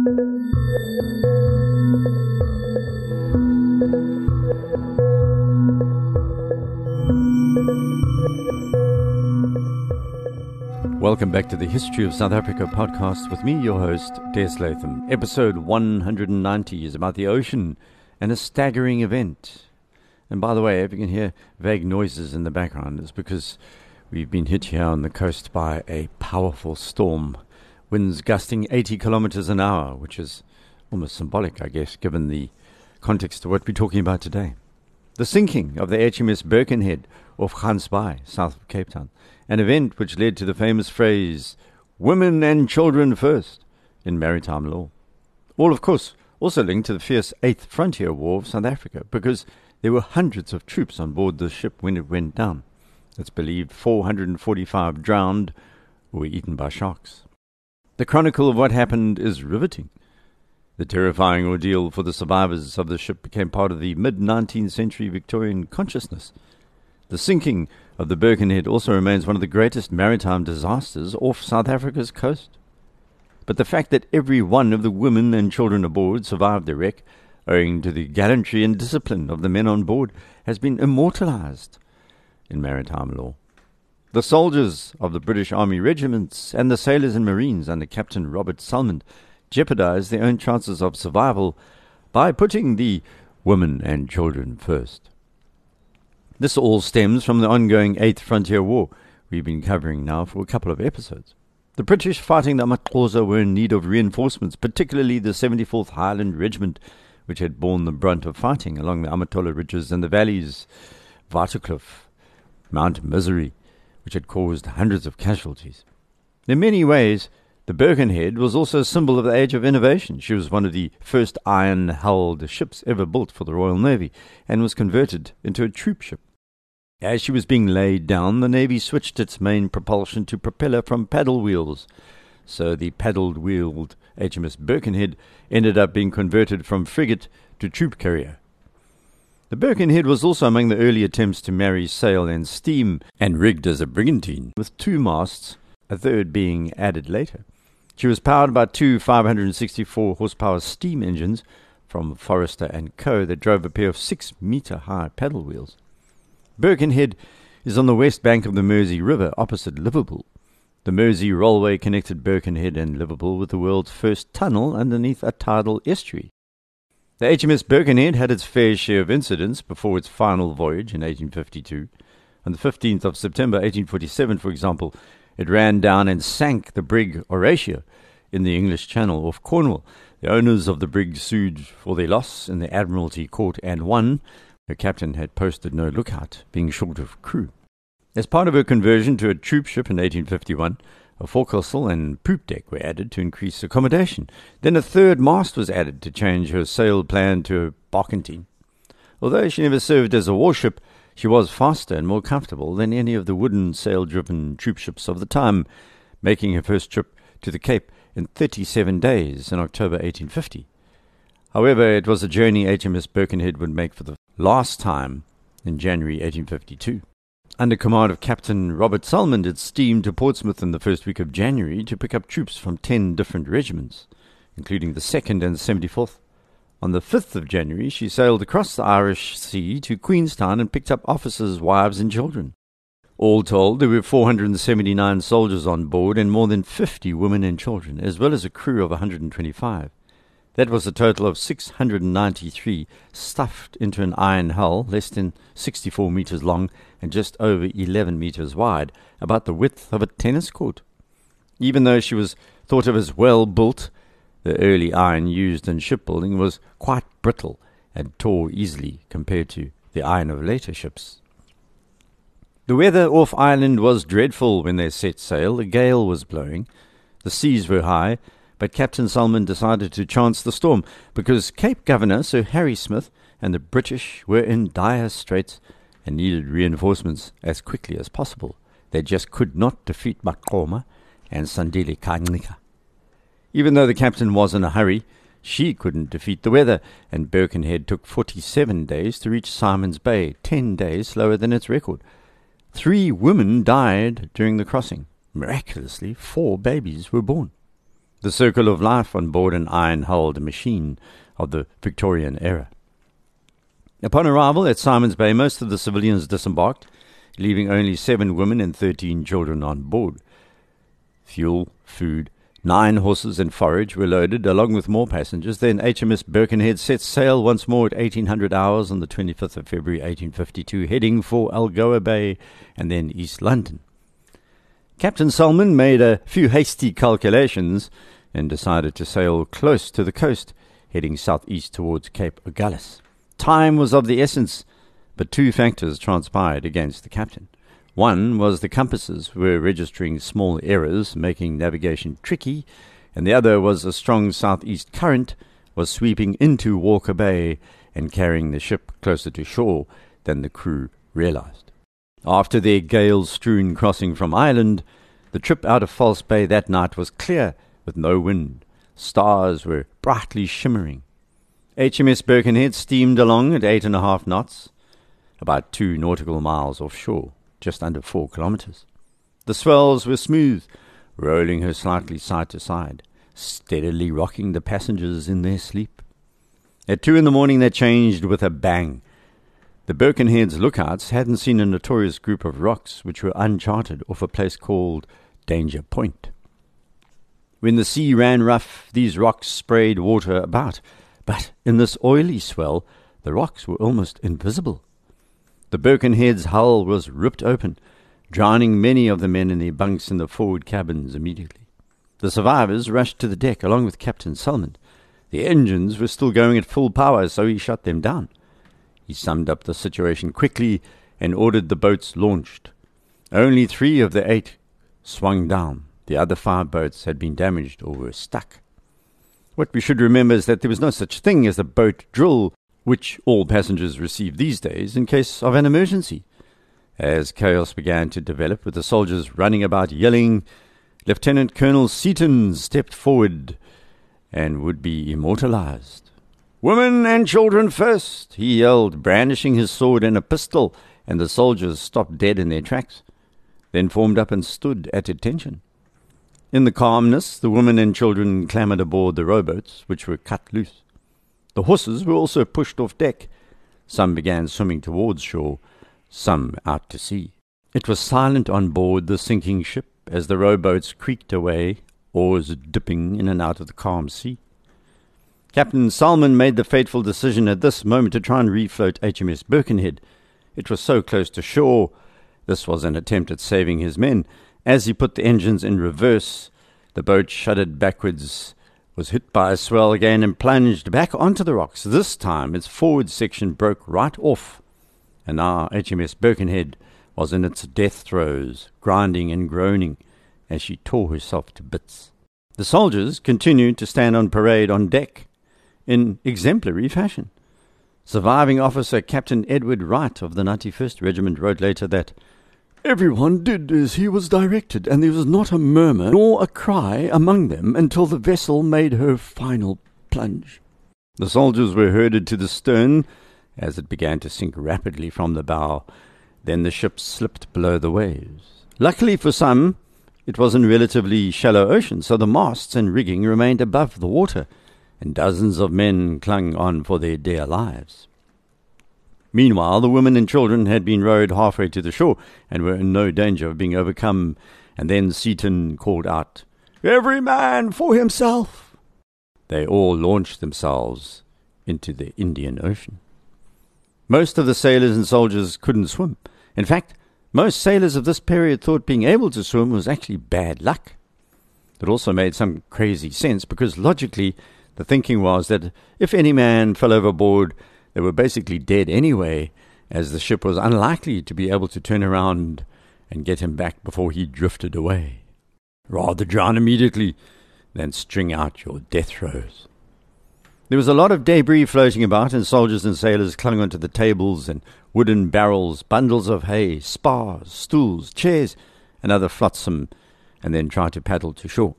Welcome back to the History of South Africa podcast with me, your host, Des Latham. Episode 190 is about the ocean and a staggering event. And by the way, if you can hear vague noises in the background, it's because we've been hit here on the coast by a powerful storm. Winds gusting 80 kilometers an hour, which is almost symbolic, I guess, given the context of what we're talking about today. The sinking of the HMS Birkenhead off Gansbaai, south of Cape Town. An event which led to the famous phrase, "Women and children first," in maritime law. All, of course, also linked to the fierce 8th Frontier War of South Africa, because there were hundreds of troops on board the ship when it went down. It's believed 445 drowned or were eaten by sharks. The chronicle of what happened is riveting. The terrifying ordeal for the survivors of the ship became part of the mid-19th century Victorian consciousness. The sinking of the Birkenhead also remains one of the greatest maritime disasters off South Africa's coast. But the fact that every one of the women and children aboard survived the wreck, owing to the gallantry and discipline of the men on board, has been immortalized in maritime law. The soldiers of the British Army regiments and the sailors and marines under Captain Robert Salmond jeopardized their own chances of survival by putting the women and children first. This all stems from the ongoing 8th Frontier War we've been covering now for a couple of episodes. The British fighting the amaXhosa were in need of reinforcements, particularly the 74th Highland Regiment, which had borne the brunt of fighting along the Amatola Ridges and the valleys, Waterkloof, Mount Misery, which had caused hundreds of casualties. In many ways, the Birkenhead was also a symbol of the age of innovation. She was one of the first iron-hulled ships ever built for the Royal Navy and was converted into a troop ship. As she was being laid down, the Navy switched its main propulsion to propeller from paddle wheels. So the paddle-wheeled HMS Birkenhead ended up being converted from frigate to troop carrier. The Birkenhead was also among the early attempts to marry sail and steam, and rigged as a brigantine, with 2 masts, a third being added later. She was powered by 2 564-horsepower steam engines from Forrester & Co. that drove a pair of 6-meter-high paddle wheels. Birkenhead is on the west bank of the Mersey River, opposite Liverpool. The Mersey Railway connected Birkenhead and Liverpool with the world's first tunnel underneath a tidal estuary. The HMS Birkenhead had its fair share of incidents before its final voyage in 1852. On the 15th of September 1847, for example, it ran down and sank the brig Horatio in the English Channel off Cornwall. The owners of the brig sued for their loss in the Admiralty Court and won. Her captain had posted no lookout, being short of crew. As part of her conversion to a troop ship in 1851, a forecastle and poop deck were added to increase accommodation. Then a third mast was added to change her sail plan to a barkentine. Although she never served as a warship, she was faster and more comfortable than any of the wooden sail-driven troop ships of the time, making her first trip to the Cape in 37 days in October 1850. However, it was a journey HMS Birkenhead would make for the last time in January 1852. Under command of Captain Robert Salmond, it steamed to Portsmouth in the first week of January to pick up troops from 10 different regiments, including the 2nd and 74th. On the 5th of January, she sailed across the Irish Sea to Queenstown and picked up officers, wives, and children. All told, there were 479 soldiers on board and more than 50 women and children, as well as a crew of 125. That was a total of 693 stuffed into an iron hull, less than 64 meters long and just over 11 meters wide, about the width of a tennis court. Even though she was thought of as well built, the early iron used in shipbuilding was quite brittle and tore easily compared to the iron of later ships. The weather off Ireland was dreadful when they set sail. A gale was blowing. The seas were high, but Captain Salmond decided to chance the storm because Cape Governor Sir Harry Smith and the British were in dire straits and needed reinforcements as quickly as possible. They just could not defeat Maqoma and Sandile Kancika. Even though the captain was in a hurry, she couldn't defeat the weather, and Birkenhead took 47 days to reach Simon's Bay, 10 days slower than its record. 3 women died during the crossing. Miraculously, 4 babies were born. the circle of life on board an iron-hulled machine of the Victorian era. Upon arrival at Simons Bay, most of the civilians disembarked, leaving only 7 women and 13 children on board. Fuel, food, 9 horses and forage were loaded, along with more passengers. Then HMS Birkenhead set sail once more at 1800 hours on the 25th of February 1852, heading for Algoa Bay and then East London. Captain Salmon made a few hasty calculations and decided to sail close to the coast, heading southeast towards Cape Agulhas. Time was of the essence, but 2 factors transpired against the captain. One was the compasses were registering small errors, making navigation tricky, and the other was a strong southeast current was sweeping into Walker Bay and carrying the ship closer to shore than the crew realized. After their gale-strewn crossing from Ireland, the trip out of False Bay that night was clear, with no wind. Stars were brightly shimmering. HMS Birkenhead steamed along at 8.5 knots, about 2 nautical miles offshore, just under 4 kilometers. The swells were smooth, rolling her slightly side to side, steadily rocking the passengers in their sleep. At 2 in the morning they changed with a bang. The Birkenhead's lookouts hadn't seen a notorious group of rocks which were uncharted off a place called Danger Point. When the sea ran rough, these rocks sprayed water about, but in this oily swell, the rocks were almost invisible. The Birkenhead's hull was ripped open, drowning many of the men in their bunks in the forward cabins immediately. The survivors rushed to the deck along with Captain Salmon. The engines were still going at full power, so he shut them down. He summed up the situation quickly and ordered the boats launched. Only 3 of the 8 swung down. The other 5 boats had been damaged or were stuck. What we should remember is that there was no such thing as a boat drill, which all passengers receive these days in case of an emergency. As chaos began to develop, with the soldiers running about yelling, Lieutenant Colonel Seaton stepped forward and would be immortalized. "Women and children first," he yelled, brandishing his sword and a pistol, and the soldiers stopped dead in their tracks, then formed up and stood at attention. In the calmness, the women and children clambered aboard the rowboats, which were cut loose. The horses were also pushed off deck. Some began swimming towards shore, some out to sea. It was silent on board the sinking ship as the rowboats creaked away, oars dipping in and out of the calm sea. Captain Salmon made the fateful decision at this moment to try and refloat HMS Birkenhead. It was so close to shore. This was an attempt at saving his men. As he put the engines in reverse, the boat shuddered backwards, was hit by a swell again, and plunged back onto the rocks. This time its forward section broke right off, and now HMS Birkenhead was in its death throes, grinding and groaning as she tore herself to bits. The soldiers continued to stand on parade on deck in exemplary fashion. Surviving officer Captain Edward Wright of the 91st Regiment wrote later that everyone did as he was directed, and there was not a murmur nor a cry among them until the vessel made her final plunge. The soldiers were herded to the stern as it began to sink rapidly from the bow. Then the ship slipped below the waves. Luckily for some, it was in relatively shallow ocean, so the masts and rigging remained above the water, and dozens of men clung on for their dear lives. Meanwhile, the women and children had been rowed halfway to the shore and were in no danger of being overcome, and then Seaton called out, "Every man for himself!" They all launched themselves into the Indian Ocean. Most of the sailors and soldiers couldn't swim. In fact, most sailors of this period thought being able to swim was actually bad luck. It also made some crazy sense, because logically the thinking was that if any man fell overboard, they were basically dead anyway, as the ship was unlikely to be able to turn around and get him back before he drifted away. Rather drown immediately than string out your death throes. There was a lot of debris floating about, and soldiers and sailors clung onto the tables and wooden barrels, bundles of hay, spars, stools, chairs, and other flotsam, and then tried to paddle to shore.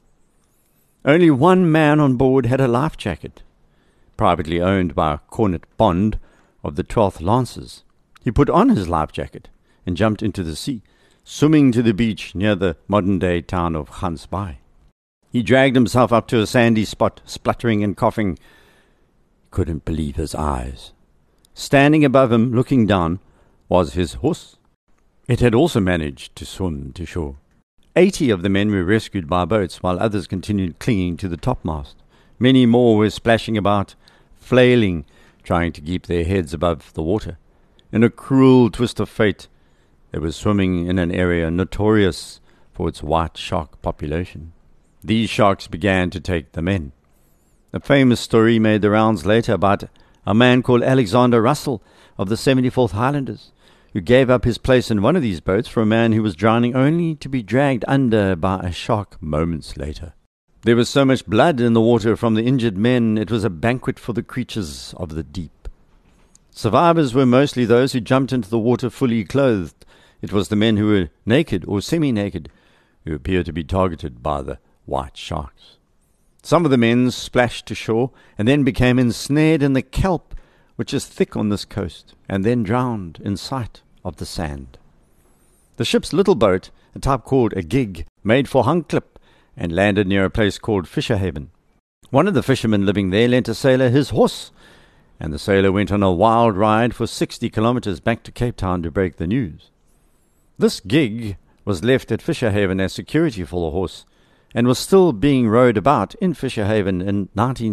Only one man on board had a life jacket, privately owned by Cornet Bond of the 12th Lancers. He put on his life jacket and jumped into the sea, swimming to the beach near the modern-day town of Gansbaai. He dragged himself up to a sandy spot, spluttering and coughing. Couldn't believe his eyes. Standing above him, looking down, was his horse. It had also managed to swim to shore. 80 of the men were rescued by boats, while others continued clinging to the topmast. Many more were splashing about, flailing, trying to keep their heads above the water. In a cruel twist of fate, they were swimming in an area notorious for its white shark population. These sharks began to take them in. A famous story made the rounds later about a man called Alexander Russell of the 74th Highlanders, who gave up his place in one of these boats for a man who was drowning, only to be dragged under by a shark moments later. There was so much blood in the water from the injured men, it was a banquet for the creatures of the deep. Survivors were mostly those who jumped into the water fully clothed. It was the men who were naked or semi-naked who appeared to be targeted by the white sharks. Some of the men splashed to shore and then became ensnared in the kelp, which is thick on this coast, and then drowned in sight of the sand. The ship's little boat, a type called a gig, made for Hunklip and landed near a place called Fisherhaven. One of the fishermen living there lent a sailor his horse, and the sailor went on a wild ride for 60 kilometers back to Cape Town to break the news. This gig was left at Fisherhaven as security for the horse, and was still being rowed about in Fisherhaven in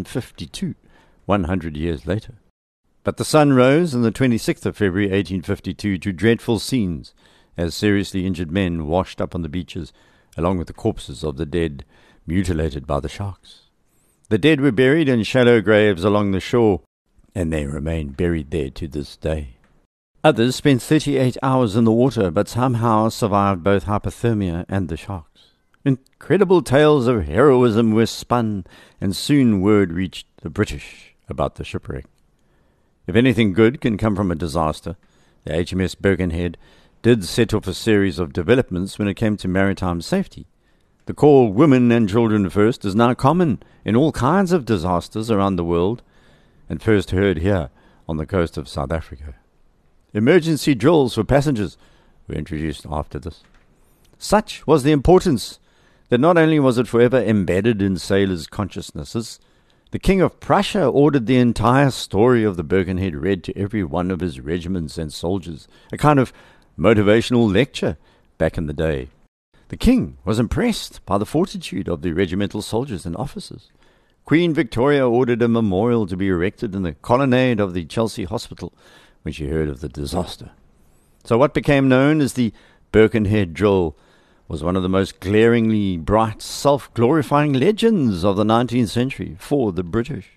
1952, 100 years later. But the sun rose on the 26th of February 1852 to dreadful scenes, as seriously injured men washed up on the beaches, along with the corpses of the dead, mutilated by the sharks. The dead were buried in shallow graves along the shore, and they remain buried there to this day. Others spent 38 hours in the water, but somehow survived both hypothermia and the sharks. Incredible tales of heroism were spun, and soon word reached the British about the shipwreck. If anything good can come from a disaster, the HMS Birkenhead did set off a series of developments when it came to maritime safety. The call "women and children first" is now common in all kinds of disasters around the world, and first heard here on the coast of South Africa. Emergency drills for passengers were introduced after this. Such was the importance that not only was it forever embedded in sailors' consciousnesses, the King of Prussia ordered the entire story of the Birkenhead read to every one of his regiments and soldiers, a kind of motivational lecture back in the day. The king was impressed by the fortitude of the regimental soldiers and officers. Queen Victoria ordered a memorial to be erected in the colonnade of the Chelsea Hospital when she heard of the disaster. So what became known as the Birkenhead drill was one of the most glaringly bright, self-glorifying legends of the 19th century for the British.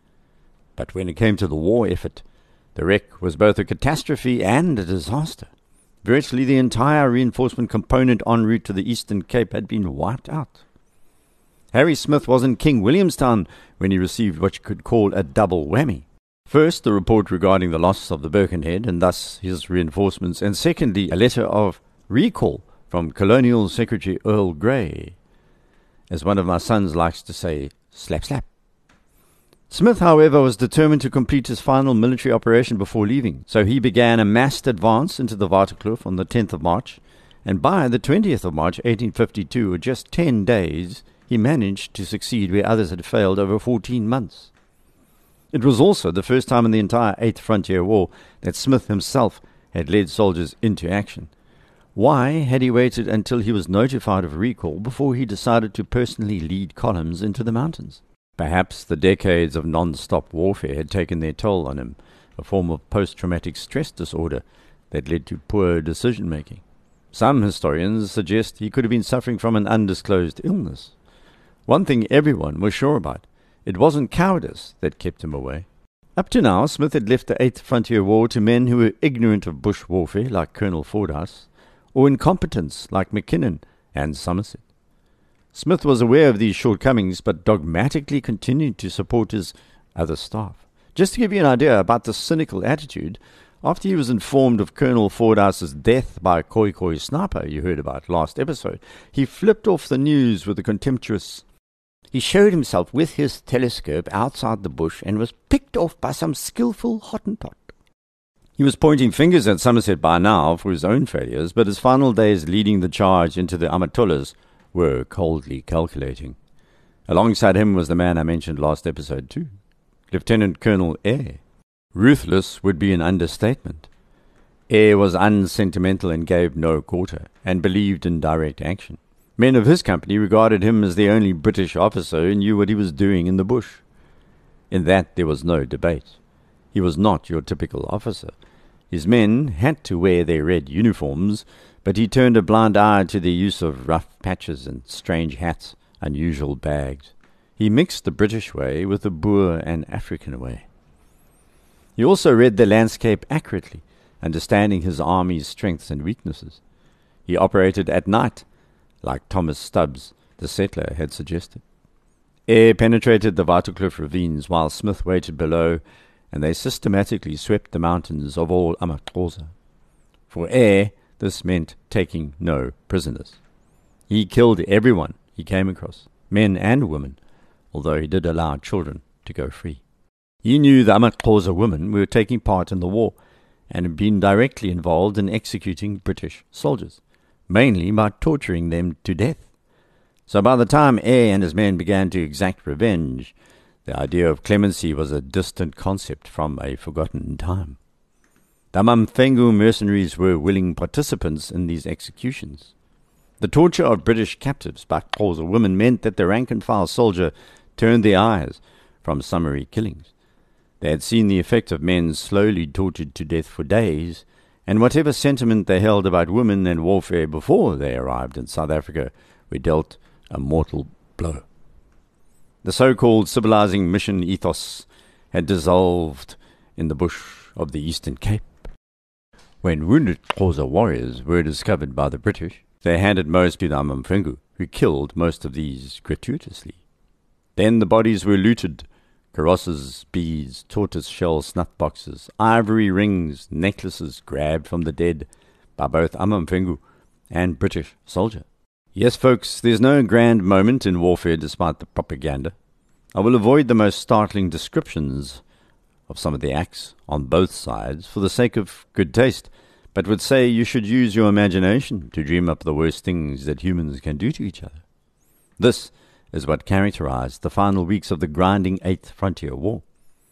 But when it came to the war effort, the wreck was both a catastrophe and a disaster. Virtually the entire reinforcement component en route to the Eastern Cape had been wiped out. Harry Smith was in King Williamstown when he received what you could call a double whammy. First, the report regarding the loss of the Birkenhead and thus his reinforcements, and secondly, a letter of recall from Colonial Secretary Earl Grey. As one of my sons likes to say, slap slap. Smith, however, was determined to complete his final military operation before leaving, so he began a massed advance into the Waterkloof on the 10th of March, and by the 20th of March 1852, in just 10 days, he managed to succeed where others had failed over 14 months. It was also the first time in the entire Eighth Frontier War that Smith himself had led soldiers into action. Why had he waited until he was notified of recall before he decided to personally lead columns into the mountains? Perhaps the decades of non-stop warfare had taken their toll on him, a form of post-traumatic stress disorder that led to poor decision-making. Some historians suggest he could have been suffering from an undisclosed illness. One thing everyone was sure about: it wasn't cowardice that kept him away. Up to now, Smith had left the Eighth Frontier War to men who were ignorant of bush warfare, like Colonel Fordhouse, or incompetence, like Mackinnon and Somerset. Smith was aware of these shortcomings, but dogmatically continued to support his other staff. Just to give you an idea about the cynical attitude, after he was informed of Colonel Fordhouse's death by a Khoi sniper you heard about last episode, he flipped off the news with a contemptuous, "He showed himself with his telescope outside the bush and was picked off by some skillful Hottentot." He was pointing fingers at Somerset by now for his own failures, but his final days leading the charge into the Amatolas were coldly calculating. Alongside him was the man I mentioned last episode too, Lieutenant Colonel Eyre. Ruthless would be an understatement. Eyre was unsentimental and gave no quarter, and believed in direct action. Men of his company regarded him as the only British officer who knew what he was doing in the bush. In that there was no debate. He was not your typical officer. His men had to wear their red uniforms, but he turned a blind eye to the use of rough patches and strange hats, unusual bags. He mixed the British way with the Boer and African way. He also read the landscape accurately, understanding his army's strengths and weaknesses. He operated at night, like Thomas Stubbs, the settler, had suggested. Eyre penetrated the Waterkloof ravines while Smith waited below, and they systematically swept the mountains of all amaXhosa. For Eyre, this meant taking no prisoners. He killed everyone he came across, men and women, although he did allow children to go free. He knew the amaXhosa women were taking part in the war and had been directly involved in executing British soldiers, mainly by torturing them to death. So by the time Eyre and his men began to exact revenge, the idea of clemency was a distant concept from a forgotten time. The Mamfengu mercenaries were willing participants in these executions. The torture of British captives by Xhosa women meant that the rank-and-file soldier turned their eyes from summary killings. They had seen the effect of men slowly tortured to death for days, and whatever sentiment they held about women and warfare before they arrived in South Africa were dealt a mortal blow. The so-called civilizing mission ethos had dissolved in the bush of the Eastern Cape. When wounded Xhosa warriors were discovered by the British, they handed most to the Mamfengu, who killed most of these gratuitously. Then the bodies were looted: karosses, beads, tortoise-shell snuff boxes, ivory rings, necklaces grabbed from the dead by both Mamfengu and British soldier. Yes, folks, there's no grand moment in warfare despite the propaganda. I will avoid the most startling descriptions of some of the acts on both sides for the sake of good taste, but would say you should use your imagination to dream up the worst things that humans can do to each other. This is what characterized the final weeks of the grinding Eighth Frontier War.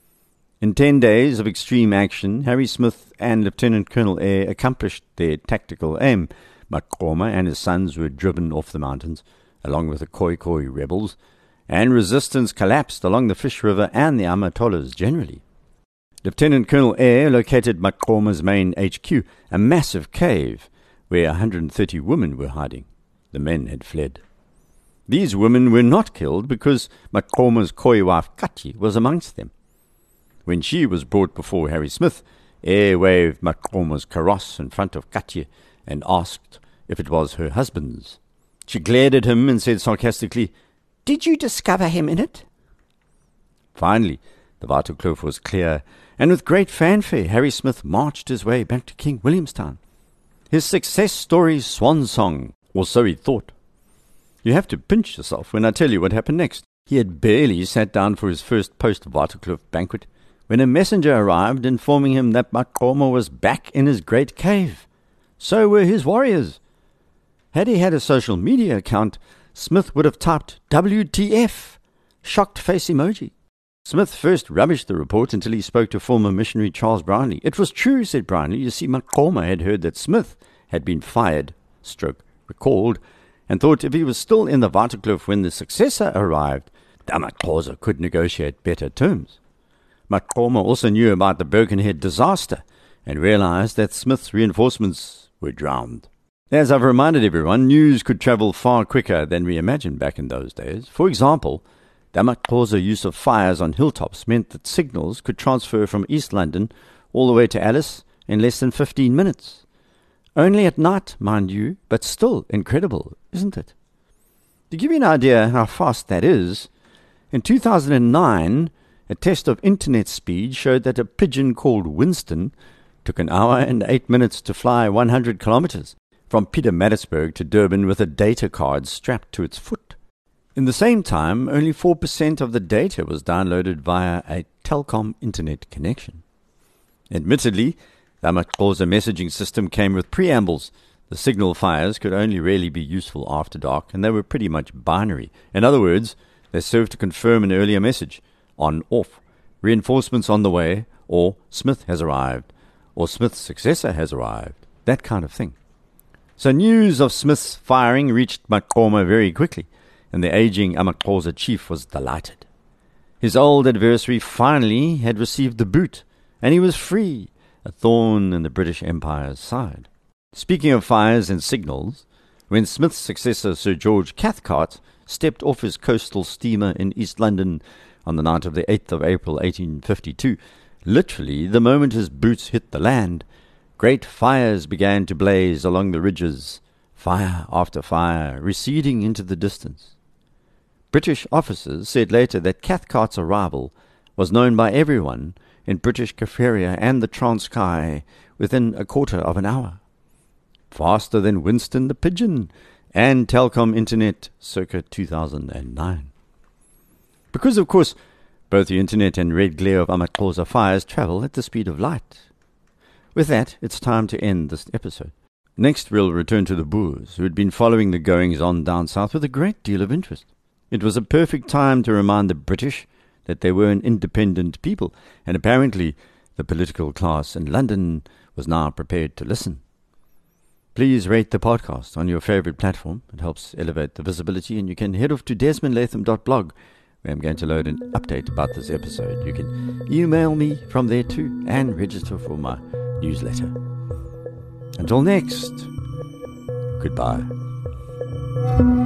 In 10 days of extreme action, Harry Smith and Lieutenant Colonel Eyre accomplished their tactical aim. Maqoma and his sons were driven off the mountains, along with the Khoi rebels, and resistance collapsed along the Fish River and the Amatolas generally. Lieutenant Colonel Eyre located Maqoma's main HQ, a massive cave where 130 women were hiding. The men had fled. These women were not killed because Maqoma's Khoi wife Katye was amongst them. When she was brought before Harry Smith, Eyre waved Maqoma's kaross in front of Katye and asked if it was her husband's. She glared at him and said sarcastically, "Did you discover him in it?" Finally, the Waterkloof was clear, and with great fanfare, Harry Smith marched his way back to King Williamstown. His success story's swan song, or so he thought. You have to pinch yourself when I tell you what happened next. He had barely sat down for his first post-Waterkloof banquet when a messenger arrived informing him that Maqoma was back in his great cave. So were his warriors. Had he had a social media account, Smith would have typed WTF, shocked face emoji. Smith first rubbished the report until he spoke to former missionary Charles Brownlee. It was true, said Brownlee. You see, Maqoma had heard that Smith had been fired, recalled, and thought if he was still in the Waterkloof when the successor arrived, the amaXhosa could negotiate better terms. Maqoma also knew about the Birkenhead disaster and realized that Smith's reinforcements were drowned. As I've reminded everyone, news could travel far quicker than we imagined back in those days. For example, the amaXhosa use of fires on hilltops meant that signals could transfer from East London all the way to Alice in less than 15 minutes. Only at night, mind you, but still incredible, isn't it? To give you an idea how fast that is, in 2009, a test of internet speed showed that a pigeon called Winston took an hour and 8 minutes to fly 100 kilometers from Pietermaritzburg to Durban with a data card strapped to its foot. In the same time, only 4% of the data was downloaded via a Telkom internet connection. Admittedly, the amaXhosa messaging system came with preambles. The signal fires could only really be useful after dark, and they were pretty much binary. In other words, They serve to confirm an earlier message, on, off, reinforcements on the way, or Smith has arrived, or Smith's successor has arrived, that kind of thing. So news of Smith's firing reached Maqoma very quickly, and the aging Amaxhosa chief was delighted. His old adversary finally had received the boot, and he was free, a thorn in the British Empire's side. Speaking of fires and signals, when Smith's successor Sir George Cathcart stepped off his coastal steamer in East London on the night of the 8th of April 1852, literally the moment his boots hit the land, great fires began to blaze along the ridges, fire after fire, receding into the distance. British officers said later that Cathcart's arrival was known by everyone in British Kaffraria and the Transkei within a quarter of an hour. Faster than Winston the Pigeon and Telkom Internet circa 2009. Because, of course, both the Internet and red glare of Amaxhosa fires travel at the speed of light. With that, it's time to end this episode. Next, we'll return to the Boers, who had been following the goings-on down south with a great deal of interest. It was a perfect time to remind the British that they were an independent people, and apparently the political class in London was now prepared to listen. Please rate the podcast on your favorite platform. It helps elevate the visibility, and you can head off to desmondlatham.blog, where I'm going to load an update about this episode. You can email me from there too, and register for my newsletter. Until next, goodbye.